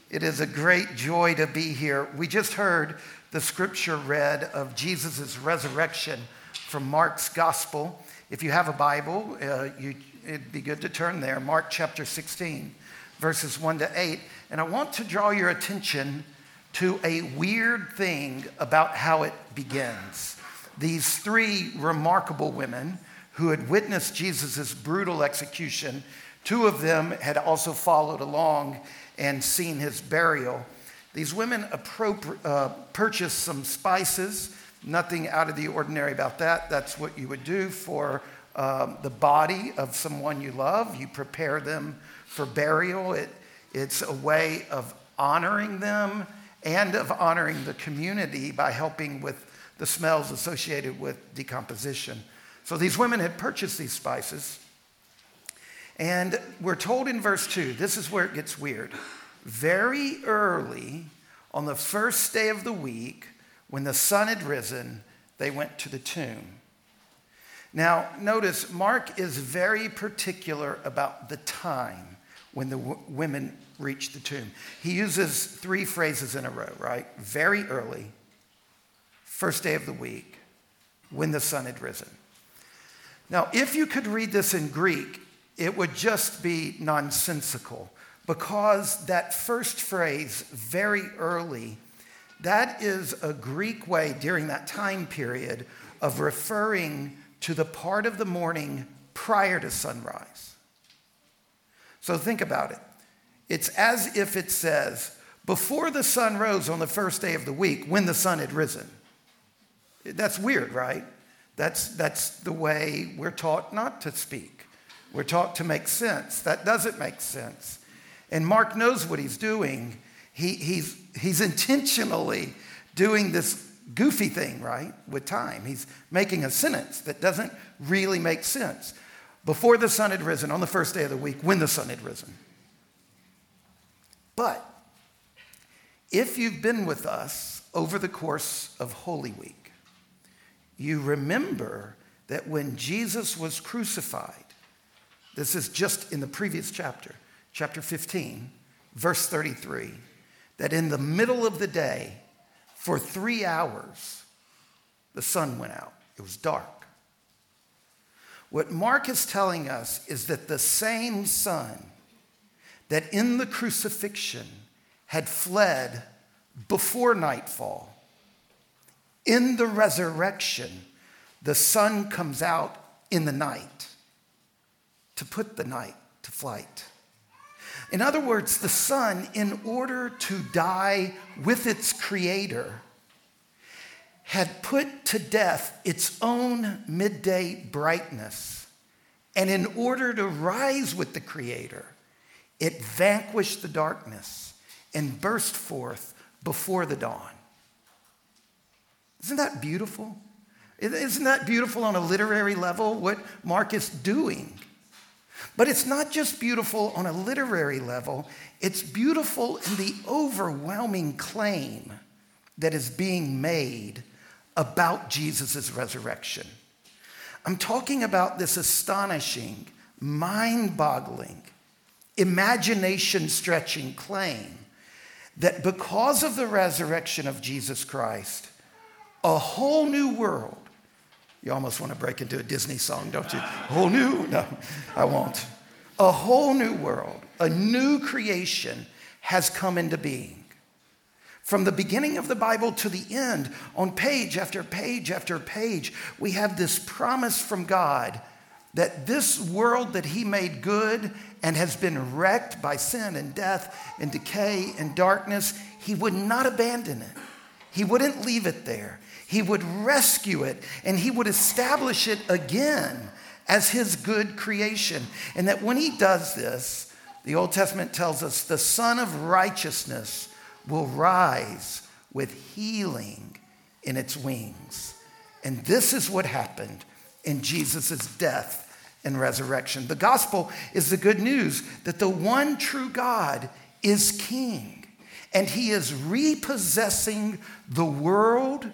It is a great joy to be here. We just heard the scripture read of Jesus' resurrection from Mark's gospel. If you have a Bible, it'd be good to turn there. Mark chapter 16, verses 1 to 8. And I want to draw your attention to a weird thing about how it begins. These three remarkable women who had witnessed Jesus' brutal execution, two of them had also followed along and seen his burial. These women purchased some spices, nothing out of the ordinary about that. That's what you would do for the body of someone you love. You prepare them for burial. It's a way of honoring them and of honoring the community by helping with the smells associated with decomposition. So these women had purchased these spices. And we're told in verse 2, this is where it gets weird. Very early on the first day of the week, when the sun had risen, they went to the tomb. Now, notice Mark is very particular about the time when the women reached the tomb. He uses three phrases in a row, right? Very early, first day of the week, when the sun had risen. Now, if you could read this in Greek, it would just be nonsensical, because that first phrase, very early, that is a Greek way during that time period of referring to the part of the morning prior to sunrise. So think about it. It's as if it says, before the sun rose on the first day of the week, when the sun had risen. That's weird, right? That's the way we're taught not to speak. We're taught to make sense. That doesn't make sense. And Mark knows what he's doing. He's intentionally doing this goofy thing, right, with time. He's making a sentence that doesn't really make sense. Before the sun had risen, on the first day of the week, when the sun had risen. But if you've been with us over the course of Holy Week, you remember that when Jesus was crucified, this is just in the previous chapter, chapter 15, verse 33, that in the middle of the day, for 3 hours, the sun went out. It was dark. What Mark is telling us is that the same sun that in the crucifixion had fled before nightfall, in the resurrection, the sun comes out in the night to put the night to flight. In other words, the sun, in order to die with its creator, had put to death its own midday brightness. And in order to rise with the creator, it vanquished the darkness and burst forth before the dawn. Isn't that beautiful? Isn't that beautiful on a literary level, what Mark is doing? But it's not just beautiful on a literary level, it's beautiful in the overwhelming claim that is being made about Jesus' resurrection. I'm talking about this astonishing, mind-boggling, imagination-stretching claim that because of the resurrection of Jesus Christ, a whole new world. You almost want to break into a Disney song, don't you? Whole new? No, I won't. A whole new world, a new creation has come into being. From the beginning of the Bible to the end, on page after page after page, we have this promise from God that this world that he made good and has been wrecked by sin and death and decay and darkness, he would not abandon it. He wouldn't leave it there. He would rescue it, and he would establish it again as his good creation. And that when he does this, the Old Testament tells us the Son of Righteousness will rise with healing in its wings. And this is what happened in Jesus' death and resurrection. The gospel is the good news that the one true God is king, and he is repossessing the world,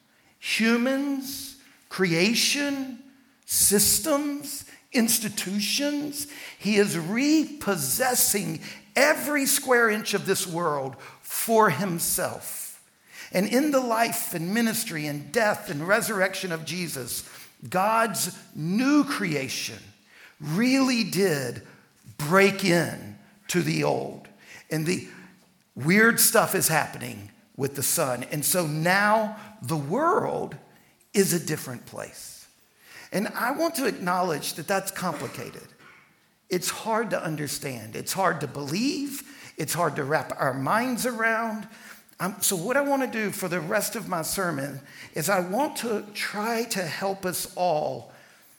humans, creation, systems, institutions. He is repossessing every square inch of this world for himself. And in the life and ministry and death and resurrection of Jesus, God's new creation really did break in to the old. And the weird stuff is happening with the Son. And so now the world is a different place. And I want to acknowledge that that's complicated. It's hard to understand. It's hard to believe. It's hard to wrap our minds around. So what I want to do for the rest of my sermon is I want to try to help us all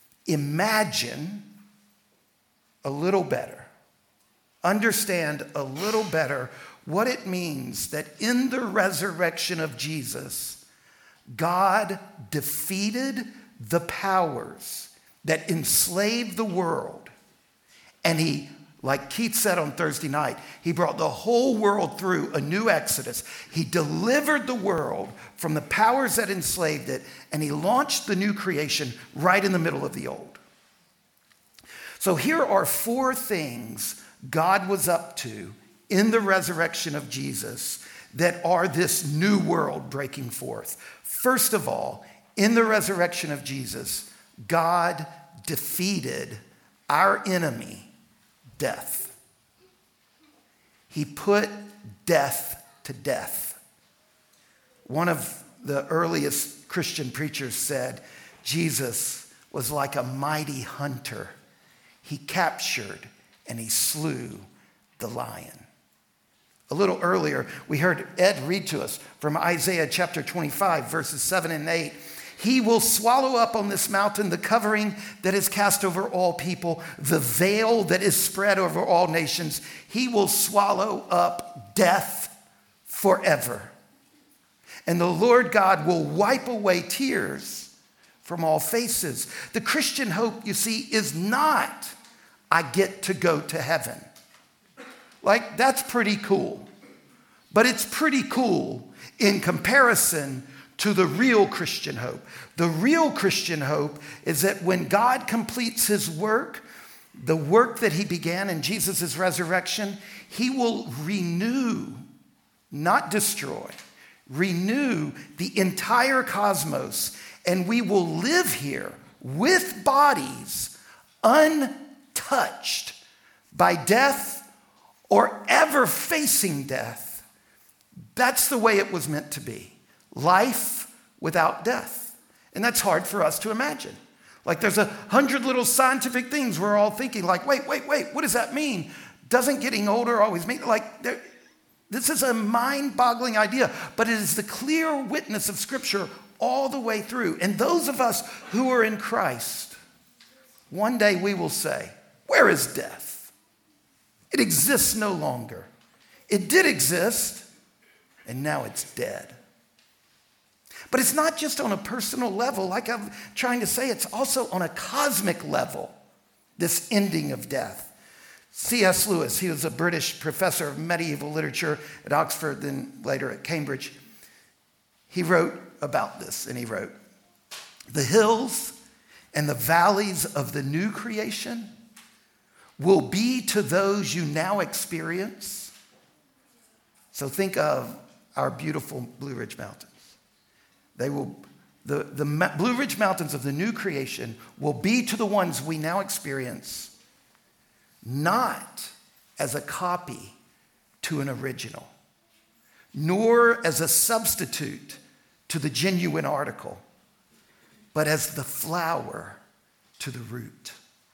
imagine a little better, understand a little better what it means that in the resurrection of Jesus, God defeated the powers that enslaved the world. And he, like Keith said on Thursday night, he brought the whole world through a new exodus. He delivered the world from the powers that enslaved it, and he launched the new creation right in the middle of the old. So here are 4 things God was up to in the resurrection of Jesus that are this new world breaking forth. First of all, in the resurrection of Jesus, God defeated our enemy, death. He put death to death. One of the earliest Christian preachers said, Jesus was like a mighty hunter. He captured and he slew the lion. A little earlier, we heard Ed read to us from Isaiah chapter 25, verses 7 and 8. He will swallow up on this mountain the covering that is cast over all people, the veil that is spread over all nations. He will swallow up death forever. And the Lord God will wipe away tears from all faces. The Christian hope, you see, is not, I get to go to heaven. Like, that's pretty cool. But it's pretty cool in comparison to the real Christian hope. The real Christian hope is that when God completes his work, the work that he began in Jesus' resurrection, he will renew, not destroy, renew the entire cosmos, and we will live here with bodies untouched by death or ever facing death. That's the way it was meant to be. Life without death. And that's hard for us to imagine. Like there's 100 little scientific things we're all thinking like, wait, what does that mean? Doesn't getting older always mean, this is a mind-boggling idea, but it is the clear witness of Scripture all the way through. And those of us who are in Christ, one day we will say, where is death? It exists no longer. It did exist, and now it's dead. But it's not just on a personal level, like I'm trying to say, it's also on a cosmic level, this ending of death. C.S. Lewis, he was a British professor of medieval literature at Oxford, then later at Cambridge. He wrote about this, and he wrote, "The hills and the valleys of the new creation will be to those you now experience." So think of our beautiful Blue Ridge Mountains. The Blue Ridge Mountains of the new creation will be to the ones we now experience, not as a copy to an original, nor as a substitute to the genuine article, but as the flower to the root.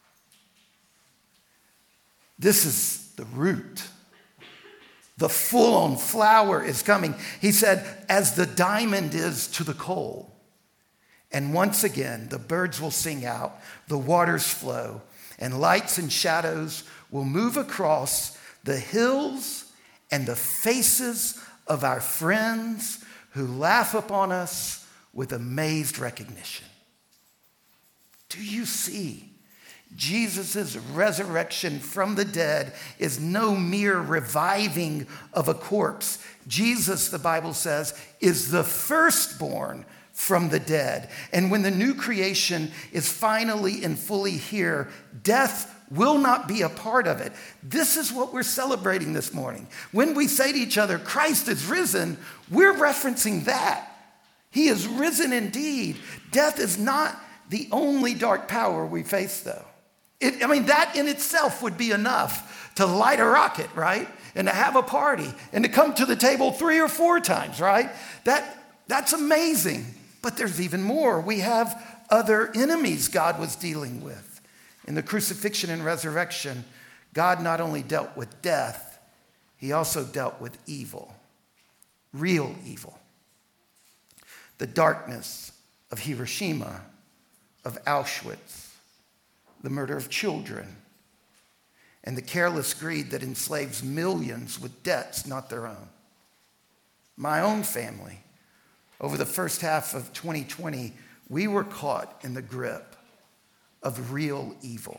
This is the root. The full-on flower is coming. He said, as the diamond is to the coal. And once again, the birds will sing out, the waters flow, and lights and shadows will move across the hills and the faces of our friends who laugh upon us with amazed recognition. Do you see? Jesus' resurrection from the dead is no mere reviving of a corpse. Jesus, the Bible says, is the firstborn from the dead. And when the new creation is finally and fully here, death will not be a part of it. This is what we're celebrating this morning. When we say to each other, Christ is risen, we're referencing that. He is risen indeed. Death is not the only dark power we face, though. That in itself would be enough to light a rocket, right? And to have a party and to come to the table 3 or 4 times, right? That's amazing. But there's even more. We have other enemies God was dealing with. In the crucifixion and resurrection, God not only dealt with death, he also dealt with evil, real evil. The darkness of Hiroshima, of Auschwitz, the murder of children, and the careless greed that enslaves millions with debts not their own. My own family, over the first half of 2020, we were caught in the grip of real evil.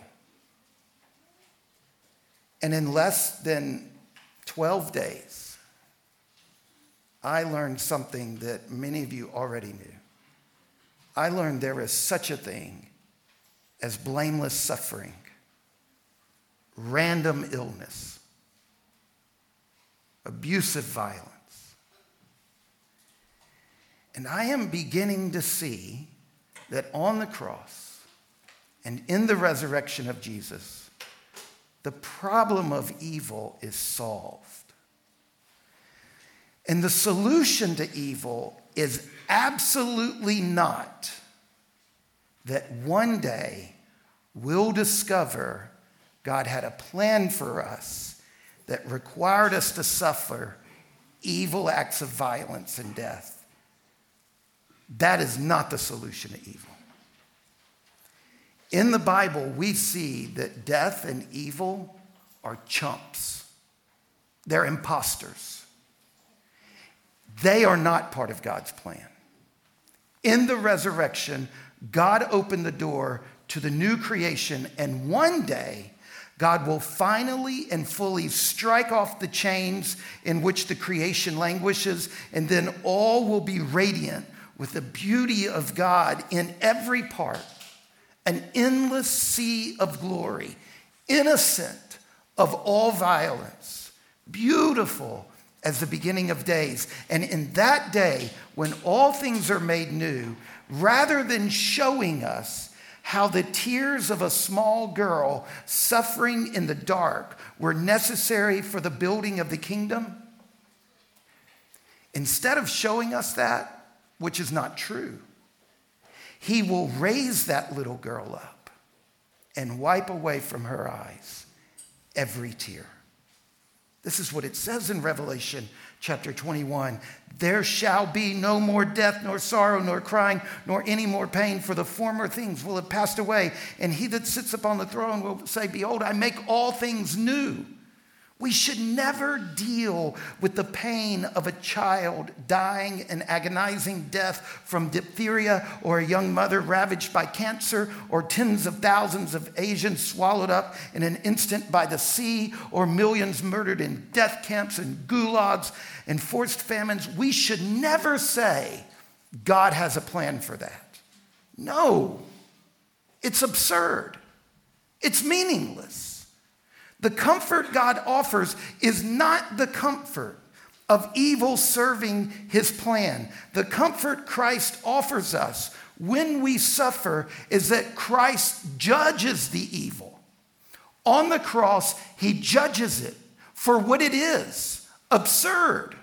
And in less than 12 days, I learned something that many of you already knew. I learned there is such a thing as blameless suffering, random illness, abusive violence. And I am beginning to see that on the cross and in the resurrection of Jesus, the problem of evil is solved. And the solution to evil is absolutely not that one day we'll discover God had a plan for us that required us to suffer evil acts of violence and death. That is not the solution to evil. In the Bible, we see that death and evil are chumps. They're imposters. They are not part of God's plan. In the resurrection, God opened the door to the new creation, and one day, God will finally and fully strike off the chains in which the creation languishes, and then all will be radiant with the beauty of God in every part. An endless sea of glory, innocent of all violence, beautiful as the beginning of days. And in that day, when all things are made new, rather than showing us how the tears of a small girl suffering in the dark were necessary for the building of the kingdom, instead of showing us that, which is not true, he will raise that little girl up and wipe away from her eyes every tear. This is what it says in Revelation chapter 21. There shall be no more death, nor sorrow, nor crying, nor any more pain, for the former things will have passed away. And he that sits upon the throne will say, behold, I make all things new. We should never deal with the pain of a child dying an agonizing death from diphtheria, or a young mother ravaged by cancer, or tens of thousands of Asians swallowed up in an instant by the sea, or millions murdered in death camps and gulags and forced famines. We should never say God has a plan for that. No, it's absurd. It's meaningless. The comfort God offers is not the comfort of evil serving his plan. The comfort Christ offers us when we suffer is that Christ judges the evil. On the cross, he judges it for what it is: absurd,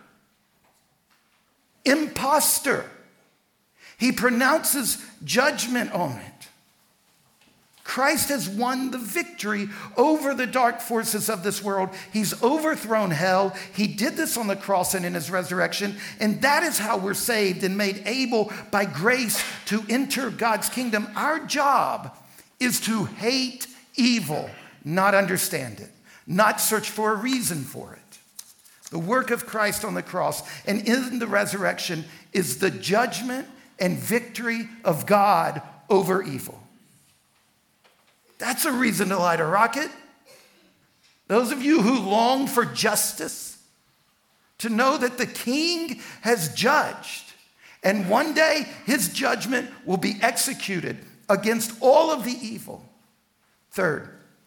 imposter. He pronounces judgment on it. Christ has won the victory over the dark forces of this world. He's overthrown hell. He did this on the cross and in his resurrection. And that is how we're saved and made able by grace to enter God's kingdom. Our job is to hate evil, not understand it, not search for a reason for it. The work of Christ on the cross and in the resurrection is the judgment and victory of God over evil. That's a reason to light a rocket. Those of you who long for justice, to know that the king has judged, and one day his judgment will be executed against all of the evil. Third,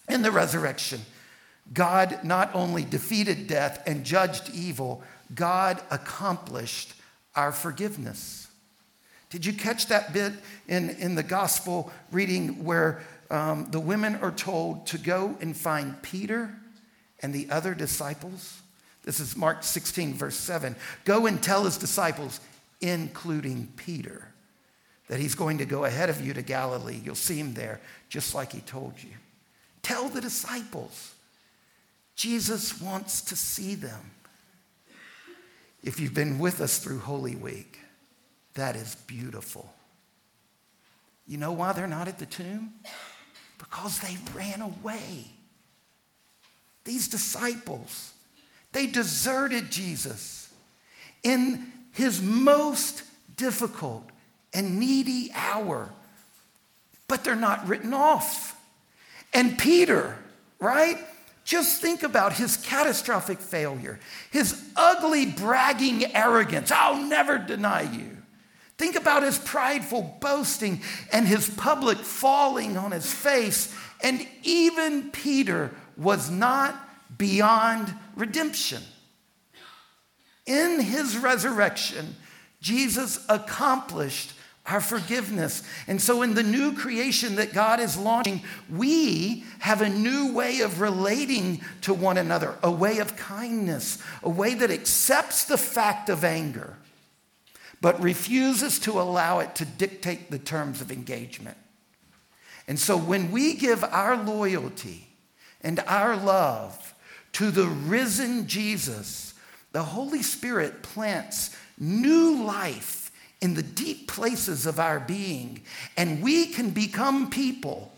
In the resurrection, God not only defeated death and judged evil, God accomplished our forgiveness. Did you catch that bit in the gospel reading where the women are told to go and find Peter and the other disciples? This is Mark 16, verse 7. Go and tell his disciples, including Peter, that he's going to go ahead of you to Galilee. You'll see him there, just like he told you. Tell the disciples. Jesus wants to see them. If you've been with us through Holy Week, that is beautiful. You know why they're not at the tomb? Because they ran away. These disciples, they deserted Jesus in his most difficult and needy hour, but they're not written off. And Peter, right? Just think about his catastrophic failure, his ugly bragging arrogance. I'll never deny you. Think about his prideful boasting and his public falling on his face. And even Peter was not beyond redemption. In his resurrection, Jesus accomplished our forgiveness. And so in the new creation that God is launching, we have a new way of relating to one another, a way of kindness, a way that accepts the fact of anger, but refuses to allow it to dictate the terms of engagement. And so when we give our loyalty and our love to the risen Jesus, the Holy Spirit plants new life in the deep places of our being, and we can become people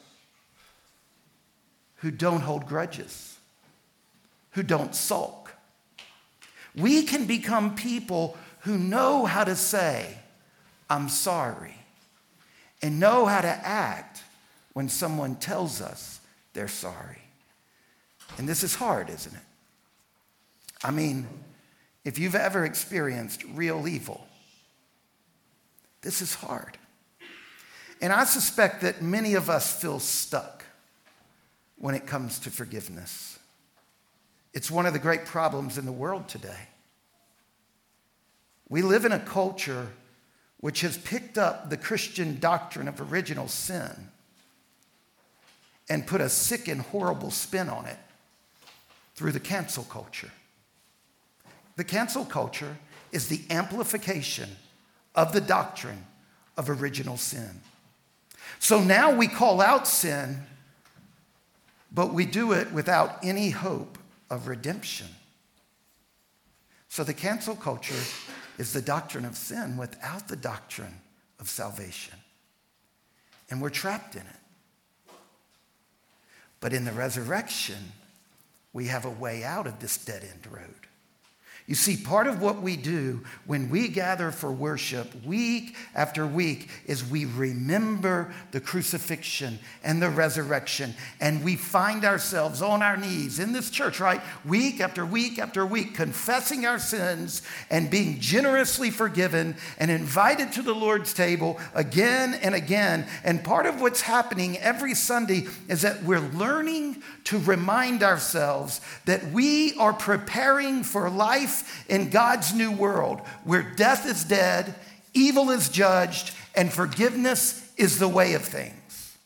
who don't hold grudges, who don't sulk. We can become people who know how to say, I'm sorry, and know how to act when someone tells us they're sorry. And this is hard, isn't it? I mean, if you've ever experienced real evil, this is hard. And I suspect that many of us feel stuck when it comes to forgiveness. It's one of the great problems in the world today. We live in a culture which has picked up the Christian doctrine of original sin and put a sick and horrible spin on it through the cancel culture. The cancel culture is the amplification of the doctrine of original sin. So now we call out sin, but we do it without any hope of redemption. So the cancel culture is the doctrine of sin without the doctrine of salvation. And we're trapped in it. But in the resurrection, we have a way out of this dead-end road. You see, part of what we do when we gather for worship week after week is we remember the crucifixion and the resurrection, and we find ourselves on our knees in this church, right? Week after week after week, confessing our sins and being generously forgiven and invited to the Lord's table again and again. And part of what's happening every Sunday is that we're learning to remind ourselves that we are preparing for life in God's new world where death is dead, evil is judged, and forgiveness is the way of things.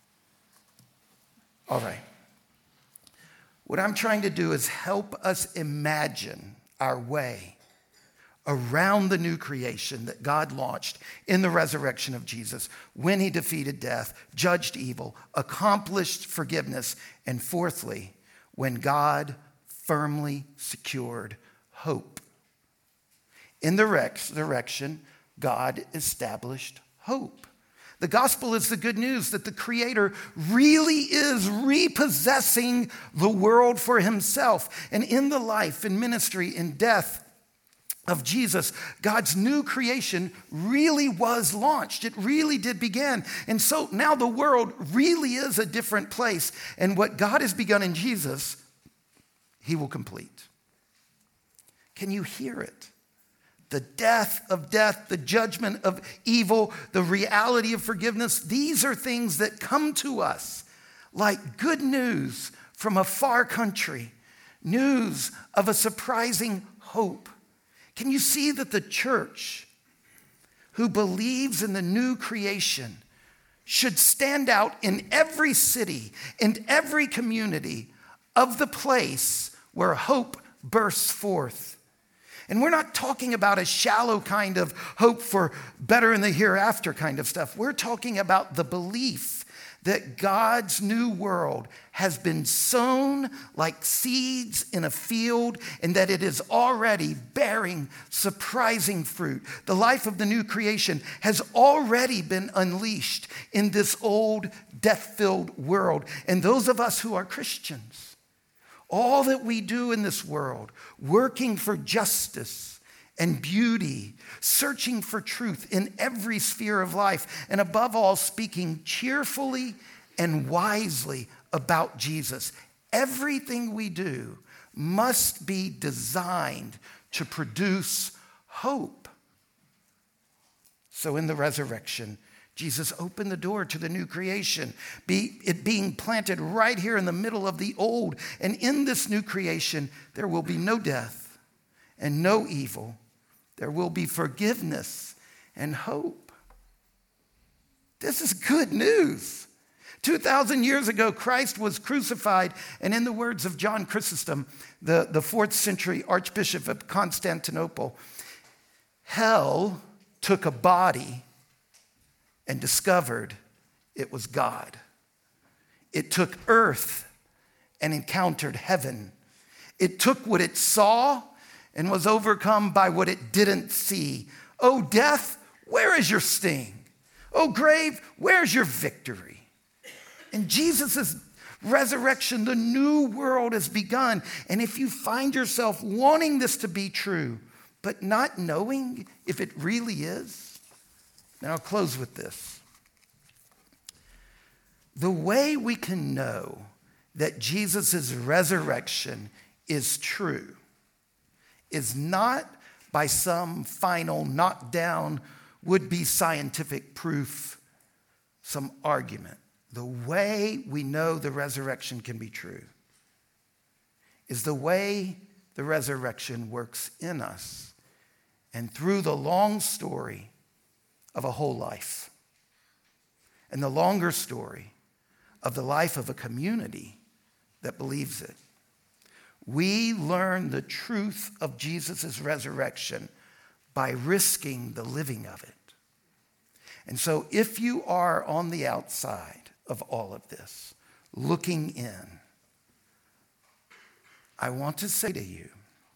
All right. What I'm trying to do is help us imagine our way around the new creation that God launched in the resurrection of Jesus when he defeated death, judged evil, accomplished forgiveness, and fourthly, when God firmly secured hope. In the resurrection, God established hope. The gospel is the good news that the Creator really is repossessing the world for himself. And in the life and ministry and death of Jesus, God's new creation really was launched. It really did begin. And so now the world really is a different place. And what God has begun in Jesus, he will complete. Can you hear it? The death of death, the judgment of evil, the reality of forgiveness. These are things that come to us like good news from a far country, news of a surprising hope. Can you see that the church who believes in the new creation should stand out in every city and every community of the place where hope bursts forth? And we're not talking about a shallow kind of hope for better in the hereafter kind of stuff. We're talking about the belief that God's new world has been sown like seeds in a field and that it is already bearing surprising fruit. The life of the new creation has already been unleashed in this old, death-filled world. And those of us who are Christians, all that we do in this world, working for justice and beauty, searching for truth in every sphere of life, and above all, speaking cheerfully and wisely about Jesus. Everything we do must be designed to produce hope. So in the resurrection, Jesus opened the door to the new creation, it being planted right here in the middle of the old. And in this new creation, there will be no death and no evil. There will be forgiveness and hope. This is good news. 2,000 years ago, Christ was crucified, and in the words of John Chrysostom, the 4th century Archbishop of Constantinople, hell took a body and discovered it was God. It took earth and encountered heaven. It took what it saw and was overcome by what it didn't see. Oh, death, where is your sting? Oh, grave, where's your victory? In Jesus' resurrection, the new world has begun. And if you find yourself wanting this to be true, but not knowing if it really is, and I'll close with this. The way we can know that Jesus' resurrection is true is not by some final knockdown, would-be scientific proof, some argument. The way we know the resurrection can be true is the way the resurrection works in us and through the long story of a whole life and the longer story of the life of a community that believes it. We learn the truth of Jesus' resurrection by risking the living of it. And so if you are on the outside of all of this, looking in, I want to say to you,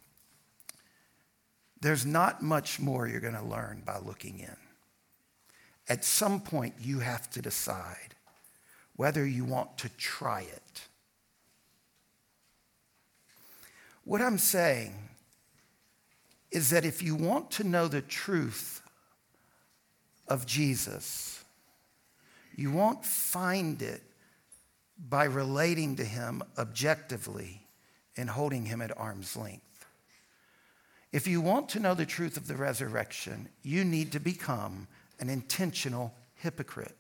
there's not much more you're going to learn by looking in. At some point, you have to decide whether you want to try it. What I'm saying is that if you want to know the truth of Jesus, you won't find it by relating to him objectively and holding him at arm's length. If you want to know the truth of the resurrection, you need to become an intentional hypocrite.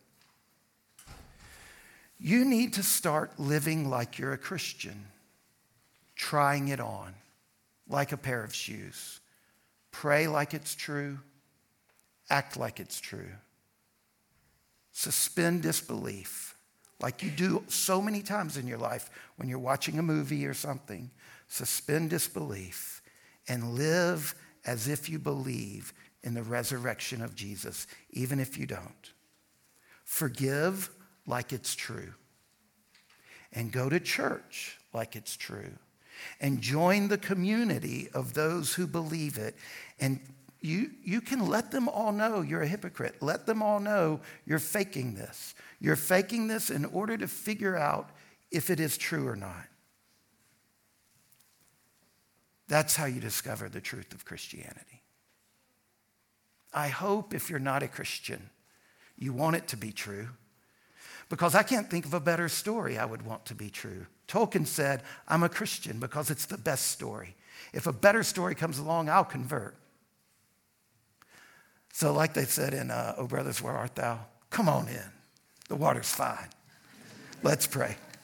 You need to start living like you're a Christian, trying it on like a pair of shoes. Pray like it's true, act like it's true. Suspend disbelief like you do so many times in your life when you're watching a movie or something. Suspend disbelief and live as if you believe in the resurrection of Jesus, even if you don't. Forgive like it's true. And go to church like it's true. And join the community of those who believe it. And you can let them all know you're a hypocrite. Let them all know you're faking this. You're faking this in order to figure out if it is true or not. That's how you discover the truth of Christianity. I hope if you're not a Christian, you want it to be true. Because I can't think of a better story I would want to be true. Tolkien said, I'm a Christian because it's the best story. If a better story comes along, I'll convert. So like they said in Oh Brothers, Where Art Thou? Come on in. The water's fine. Let's pray.